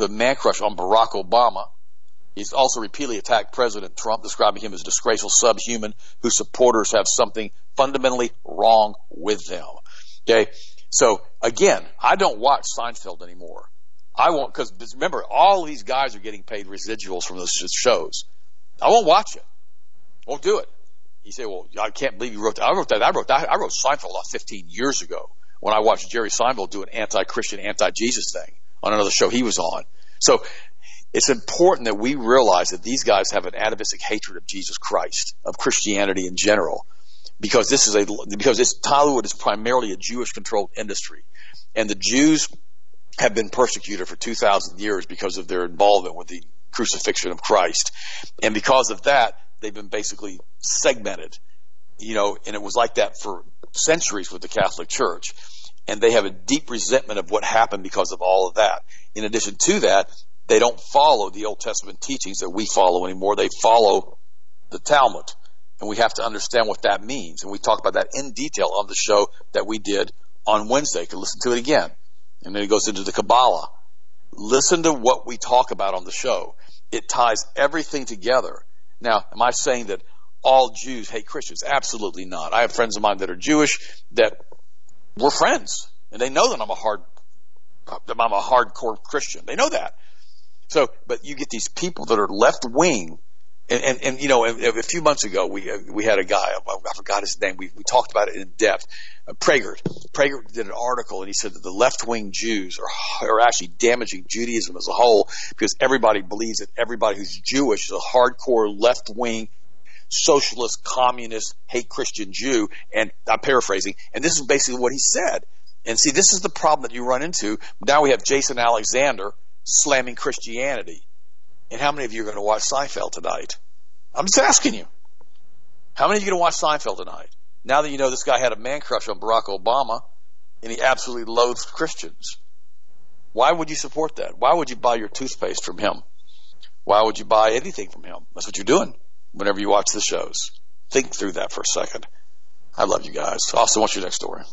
S2: Barack Obama. He's also repeatedly attacked President Trump, describing him as a disgraceful subhuman whose supporters have something fundamentally wrong with them. Okay? So, again, I don't watch Seinfeld anymore. I won't, because remember, all these guys are getting paid residuals from those shows. I won't watch it. Won't do it. You say, well, I can't believe you wrote that. I wrote Seinfeld about 15 years ago when I watched Jerry Seinfeld do an anti-Christian, anti-Jesus thing on another show he was on. So it's important that we realize that these guys have an atavistic hatred of Jesus Christ, of Christianity in general, because Hollywood is primarily a Jewish-controlled industry, and the Jews have been persecuted for 2,000 years because of their involvement with the crucifixion of Christ, and because of that, they've been basically segmented, and it was like that for centuries with the Catholic Church, and they have a deep resentment of what happened because of all of that. In addition to that, they don't follow the Old Testament teachings that we follow anymore. They follow the Talmud, and we have to understand what that means, and we talked about that in detail on the show that we did on Wednesday. You can listen to it again, and then it goes into the Kabbalah. Listen to what we talk about on the show. It ties everything together. Now, am I saying that all Jews hate Christians? Absolutely not. I have friends of mine that are Jewish that we're friends, and they know that I'm a hardcore Christian. They know that. So, but you get these people that are left wing, and a few months ago we had a guy, I forgot his name. We talked about it in depth. Prager did an article, and he said that the left wing Jews are actually damaging Judaism as a whole, because everybody believes that everybody who's Jewish is a hardcore left wing socialist, communist, hate Christian Jew, and I'm paraphrasing, and this is basically what he said. And see, this is the problem that you run into. Now we have Jason Alexander slamming Christianity. And how many of you are going to watch Seinfeld tonight? I'm just asking you. How many of you are going to watch Seinfeld tonight? Now that you know this guy had a man crush on Barack Obama, and he absolutely loathes Christians. Why would you support that? Why would you buy your toothpaste from him? Why would you buy anything from him? That's what you're doing whenever you watch the shows. Think through that for a second. I love you guys. Austin, what's your next story?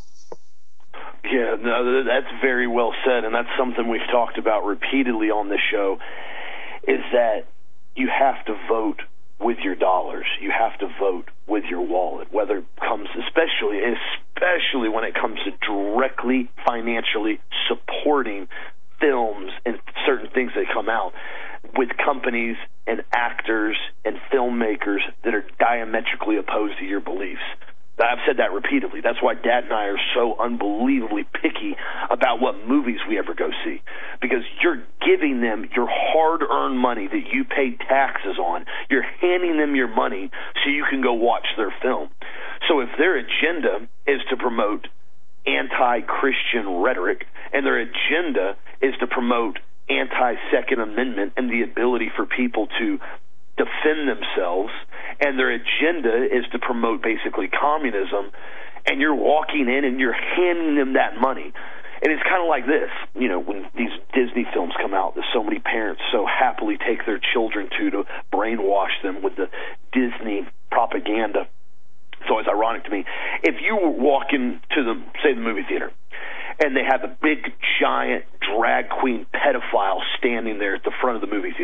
S1: Yeah, no, that's very well said, and that's something we've talked about repeatedly on this show, is that you have to vote with your dollars. You have to vote with your wallet, whether it comes, especially when it comes to directly financially supporting films and certain things that come out with companies and actors and filmmakers that are diametrically opposed to your beliefs. I've said that repeatedly. That's why Dad and I are so unbelievably picky about what movies we ever go see, because you're giving them your hard-earned money that you paid taxes on. You're handing them your money so you can go watch their film. So if their agenda is to promote anti-Christian rhetoric, and their agenda is to promote anti-Second Amendment and the ability for people to defend themselves, and their agenda is to promote basically communism, and you're walking in and you're handing them that money. And it's kind of like this, when these Disney films come out that so many parents so happily take their children to brainwash them with the Disney propaganda. It's always ironic to me. If you walk into the movie theater, and they have a big, giant drag queen pedophile standing there at the front of the movie theater,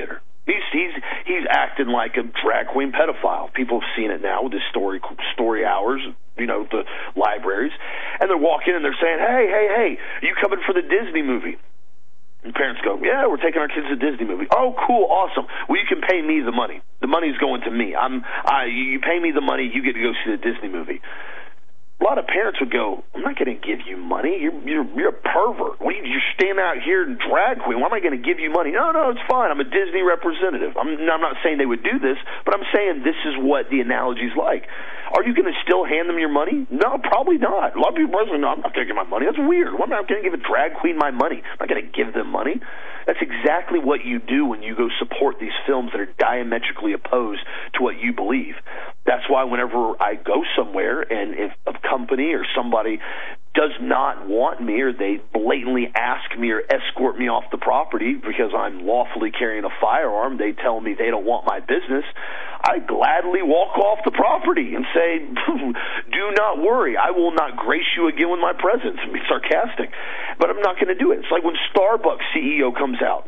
S1: He's acting like a drag queen pedophile. People have seen it now with his story hours, the libraries, and they're walking in and they're saying, hey, you coming for the Disney movie? And parents go, yeah, we're taking our kids to the Disney movie. Oh, cool, awesome. Well, you can pay me the money. The money's going to me. You pay me the money, you get to go see the Disney movie. A lot of parents would go, I'm not going to give you money. You're a pervert. You're standing out here in drag queen. Why am I going to give you money? No, it's fine. I'm a Disney representative. I'm not saying they would do this, but I'm saying this is what the analogy's like. Are you going to still hand them your money? No, probably not. A lot of people are saying, no, I'm not going to give my money. That's weird. Why am I going to give a drag queen my money? I'm not going to give them money. That's exactly what you do when you go support these films that are diametrically opposed to what you believe. That's why whenever I go somewhere and if a company or somebody does not want me or they blatantly ask me or escort me off the property because I'm lawfully carrying a firearm, they tell me they don't want my business, I gladly walk off the property and say, do not worry, I will not grace you again with my presence, and be sarcastic. But I'm not going to do it. It's like when Starbucks CEO comes out,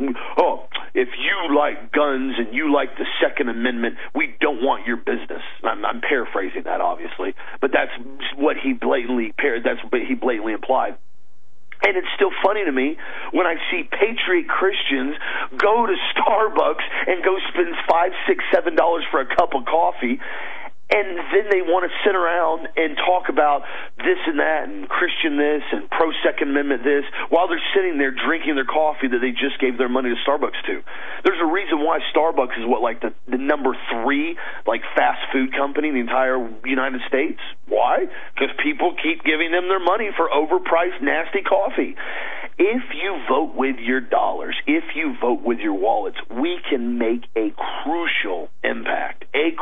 S1: if you like guns and you like the Second Amendment, we don't want your business. I'm paraphrasing that, obviously, but that's what he blatantly implied. And it's still funny to me when I see patriot Christians go to Starbucks and go spend $5, $6, $7 for a cup of coffee, and then they want to sit around and talk about this and that and Christian this and pro-Second Amendment this while they're sitting there drinking their coffee that they just gave their money to Starbucks to. There's a reason why Starbucks is the number 3 fast food company in the entire United States. Why? Because people keep giving them their money for overpriced, nasty coffee. If you vote with your dollars, if you vote with your wallets, we can make a crucial impact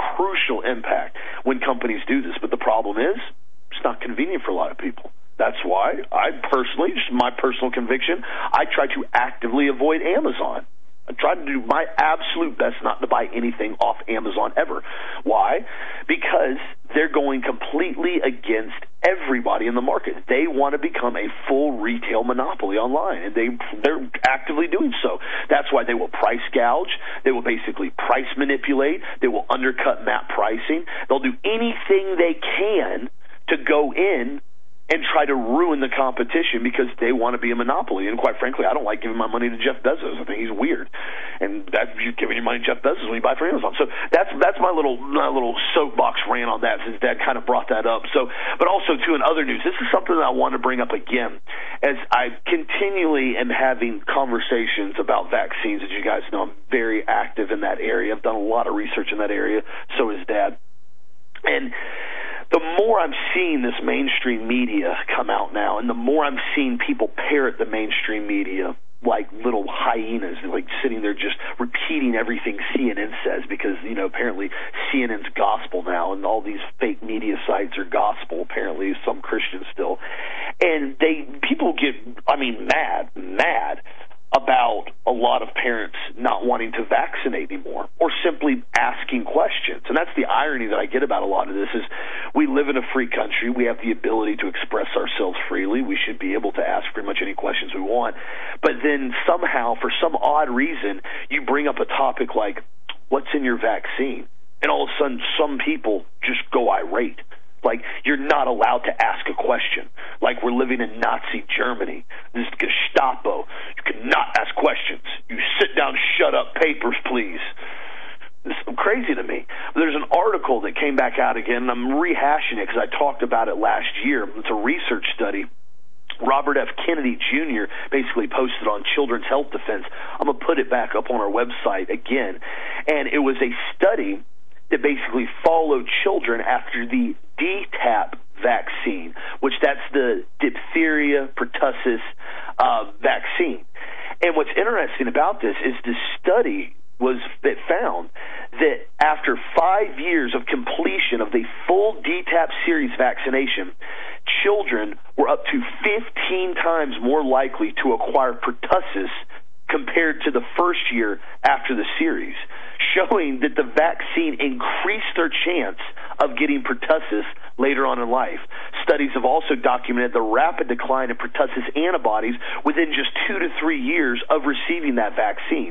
S1: when companies do this. But the problem is, it's not convenient for a lot of people. That's why I personally, just my personal conviction, I try to actively avoid Amazon. I try to do my absolute best not to buy anything off Amazon ever. Why? Because they're going completely against everybody in the market. They want to become a full retail monopoly online, and they're actively doing so. That's why they will price gouge. They will basically price manipulate. They will undercut MAP pricing. They'll do anything they can to go in and try to ruin the competition because they want to be a monopoly. And quite frankly, I don't like giving my money to Jeff Bezos. I think he's weird. And you're giving your money to Jeff Bezos when you buy from Amazon. So that's my little soapbox rant on that, since Dad kind of brought that up. So, but also too, in other news, this is something that I want to bring up again, as I continually am having conversations about vaccines. As you guys know, I'm very active in that area. I've done a lot of research in that area. So is Dad. And the more I'm seeing this mainstream media come out now, and the more I'm seeing people parrot the mainstream media like little hyenas, like sitting there just repeating everything CNN says, because, apparently CNN's gospel now, and all these fake media sites are gospel, apparently, some Christians still. And people get, mad about a lot of parents not wanting to vaccinate anymore, or simply asking questions. And that's the irony that I get about a lot of this, is we live in a free country. We have the ability to express ourselves freely. We should be able to ask pretty much any questions we want. But then somehow, for some odd reason, you bring up a topic like, what's in your vaccine? And all of a sudden, some people just go irate. Like, you're not allowed to ask a question. Like we're living in Nazi Germany. This is Gestapo. You cannot ask questions. You sit down, shut up, papers, please. This is crazy to me. There's an article that came back out again, and I'm rehashing it because I talked about it last year. It's a research study. Robert F. Kennedy Jr. basically posted on Children's Health Defense. I'm going to put it back up on our website again. And it was a study that basically followed children after the DTaP vaccine, which that's the diphtheria pertussis vaccine. And what's interesting about this is the study that found that after 5 years of completion of the full DTaP series vaccination, children were up to 15 times more likely to acquire pertussis compared to the first year after the series, showing that the vaccine increased their chance of getting pertussis later on in life. Studies have also documented the rapid decline in pertussis antibodies within just 2 to 3 years of receiving that vaccine.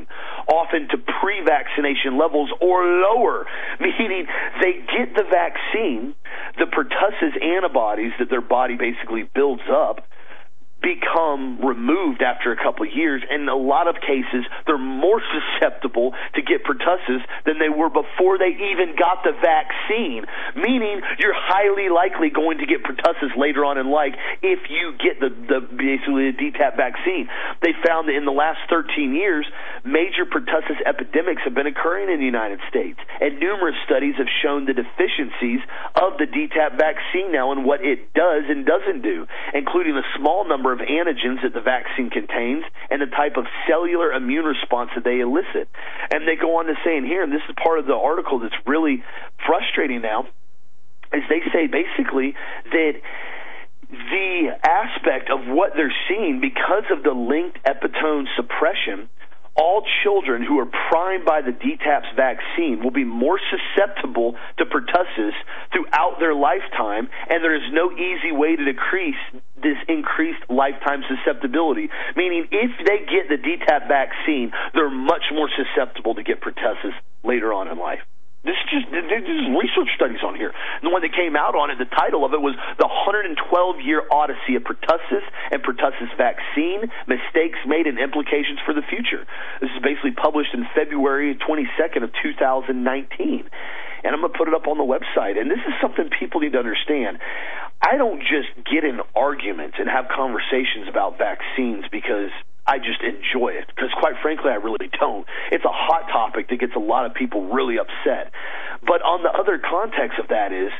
S1: often to pre-vaccination levels or lower, meaning they get the vaccine, the pertussis antibodies that their body basically builds up become removed after a couple of years, and in a lot of cases they're more susceptible to get pertussis than they were before they even got the vaccine, meaning you're highly likely going to get pertussis later on in life if you get basically the DTaP vaccine. They found that in the last 13 years, major pertussis epidemics have been occurring in the United States, and numerous studies have shown the deficiencies of the DTaP vaccine now and what it does and doesn't do, including a small number of antigens that the vaccine contains and the type of cellular immune response that they elicit. And they go on to say in here, and this is part of the article that's really frustrating now, is they say basically that the aspect of what they're seeing because of the linked epitope suppression, all children who are primed by the DTaP's vaccine will be more susceptible to pertussis throughout their lifetime, and there is no easy way to decrease this increased lifetime susceptibility, meaning if they get the DTaP vaccine, they're much more susceptible to get pertussis later on in life. This is research studies on here. And the one that came out on it, the title of it was The 112-Year Odyssey of Pertussis and Pertussis Vaccine, Mistakes Made and Implications for the Future. This is basically published in February 22nd of 2019. And I'm going to put it up on the website. And this is something people need to understand. I don't just get in arguments and have conversations about vaccines because I just enjoy it, because quite frankly, I really don't. It's a hot topic that gets a lot of people really upset. But on the other context of that is,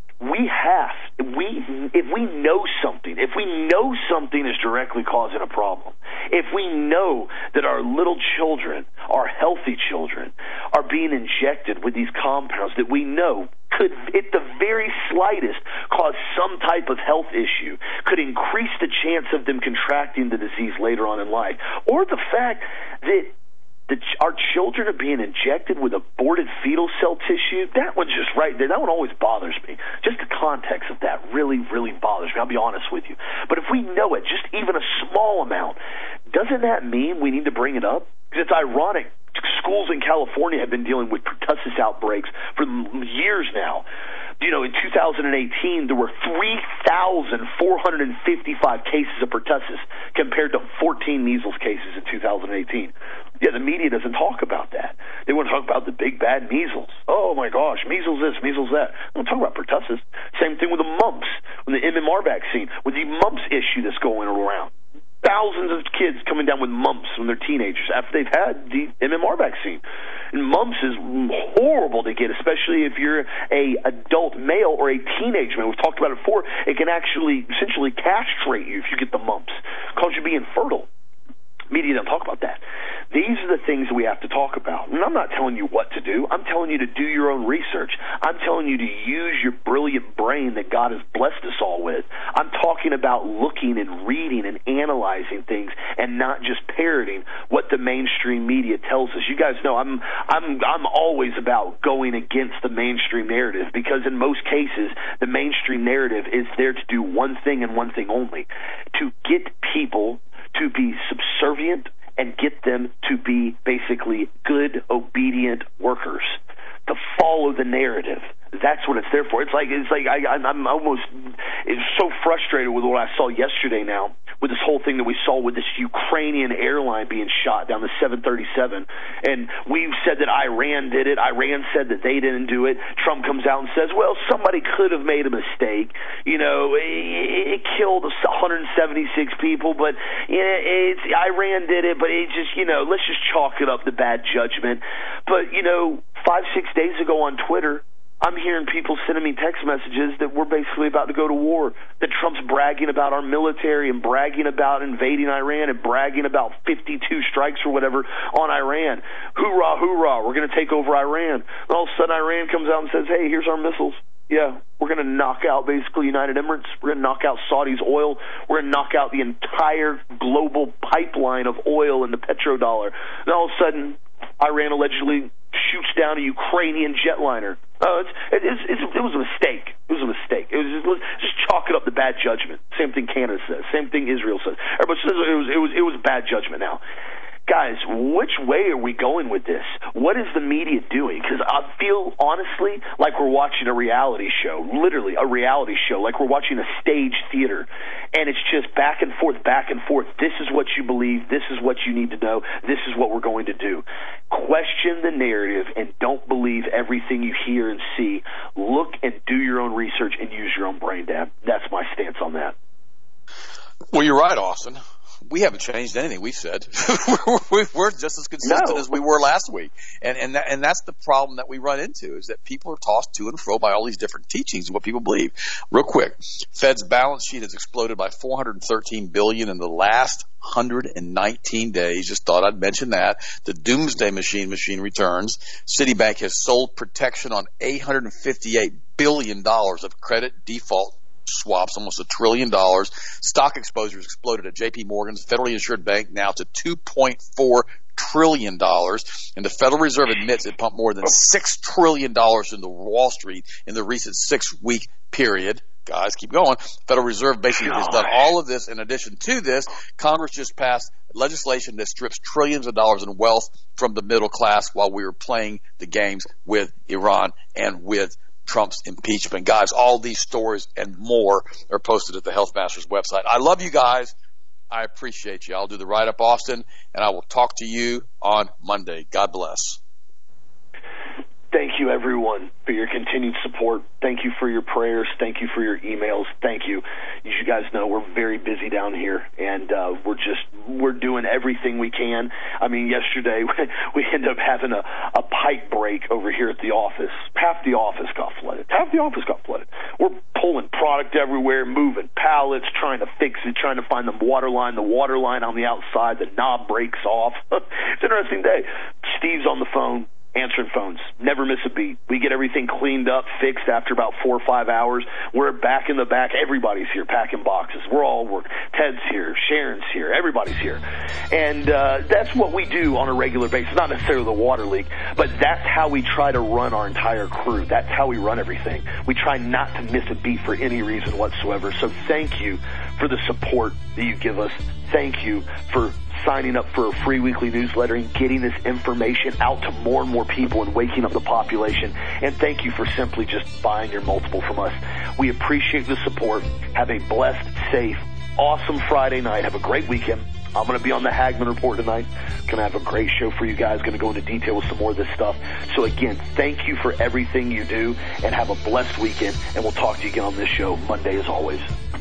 S1: if we know something is directly causing a problem, if we know that our little children, our healthy children, are being injected with these compounds that we know could, at the very slightest, cause some type of health issue, could increase the chance of them contracting the disease later on in life, or the fact that our children are being injected with aborted fetal cell tissue, that one's just right there. That one always bothers me. Just the context of that really, really bothers me. I'll be honest with you. But if we know it, just even a small amount, doesn't that mean we need to bring it up? Because it's ironic. Schools in California have been dealing with pertussis outbreaks for years now. You know, in 2018, there were 3,455 cases of pertussis compared to 14 measles cases in 2018. Yeah, the media doesn't talk about that. They want to talk about the big bad measles. Oh, my gosh, measles this, measles that. They don't talk about pertussis. Same thing with the mumps, with the MMR vaccine, with the mumps issue that's going around. Thousands of kids coming down with mumps when they're teenagers after they've had the MMR vaccine. And mumps is horrible to get, especially if you're a adult male or a teenage male. We've talked about it before. It can actually essentially castrate you if you get the mumps, cause you be infertile. Media don't talk about that. These are the things that we have to talk about. And I'm not telling you what to do. I'm telling you to do your own research. I'm telling you to use your brilliant brain that God has blessed us all with. I'm talking about looking and reading and analyzing things and not just parroting what the mainstream media tells us. You guys know I'm always about going against the mainstream narrative, because in most cases the mainstream narrative is there to do one thing and one thing only: to get people to be subservient and get them to be basically good, obedient workers, to follow the narrative. That's what it's there for. I'm almost so frustrated with what I saw yesterday now, with this whole thing that we saw with this Ukrainian airline being shot down, the 737. And we've said that Iran did it. Iran said that they didn't do it. Trump comes out and says, well, somebody could have made a mistake. You know, it killed 176 people, but Iran did it, but it just, let's just chalk it up to bad judgment. But, 5-6 days ago on Twitter, I'm hearing people sending me text messages that we're basically about to go to war, that Trump's bragging about our military and bragging about invading Iran and bragging about 52 strikes or whatever on Iran. Hoorah, hoorah, we're going to take over Iran. And all of a sudden Iran comes out and says, hey, here's our missiles. Yeah, we're going to knock out basically United Emirates. We're going to knock out Saudi's oil. We're going to knock out the entire global pipeline of oil and the petrodollar. And all of a sudden, Iran allegedly shoots down a Ukrainian jetliner. It was a mistake. It was a mistake. Just chalk it up to bad judgment. Same thing Canada says. Same thing Israel says. Everybody says it was bad judgment now. guys, which way are we going with this? What is the media doing? Because I feel, honestly, like we're watching a reality show, literally a reality show, like we're watching a stage theater. And it's just back and forth, back and forth. This is what you believe. This is what you need to know. This is what we're going to do. Question the narrative and don't believe everything you hear and see. Look and do your own research and use your own brain, Dad. That's my stance on that.
S2: Well, you're right, Austin. We haven't changed anything we've said. We're just as consistent as we were last week. And that's the problem that we run into, is that people are tossed to and fro by all these different teachings and what people believe. Real quick, Fed's balance sheet has exploded by $413 billion in the last 119 days. Just thought I'd mention that. The doomsday machine returns. Citibank has sold protection on $858 billion of credit default swaps, almost $1 trillion. Stock exposure has exploded at J.P. Morgan's federally insured bank now to $2.4 trillion. And the Federal Reserve admits it pumped more than $6 trillion into Wall Street in the recent 6-week period. Guys, keep going. Federal Reserve basically has done all of this. In addition to this, Congress just passed legislation that strips trillions of dollars in wealth from the middle class while we were playing the games with Iran and with Trump's impeachment. Guys, all these stories and more are posted at the Health Masters website. I love you guys. I appreciate you. I'll do the write-up, Austin, and I will talk to you on Monday. God bless.
S1: Thank you, everyone, for your continued support. Thank you for your prayers. Thank you for your emails. Thank you. As you guys know, we're very busy down here, and we're doing everything we can. I mean, yesterday we ended up having a pipe break over here at the office. Half the office got flooded. We're pulling product everywhere, moving pallets, trying to fix it, trying to find the water line on the outside. The knob breaks off. It's an interesting day. Steve's on the phone, answering phones, never miss a beat. We get everything cleaned up, fixed after about 4 or 5 hours. We're back in the back. Everybody's here packing boxes. We're all working. Ted's here. Sharon's here. Everybody's here. And that's what we do on a regular basis. Not necessarily the water leak, but that's how we try to run our entire crew. That's how we run everything. We try not to miss a beat for any reason whatsoever. So thank you for the support that you give us. Thank you for signing up for a free weekly newsletter and getting this information out to more and more people and waking up the population. And thank you for simply just buying your multiple from us. We appreciate the support. Have a blessed, safe, awesome Friday night. Have a great weekend. I'm going to be on the Hagman Report tonight. Going to have a great show for you guys. Going to go into detail with some more of this stuff. So again, thank you for everything you do, and have a blessed weekend. And we'll talk to you again on this show Monday as always.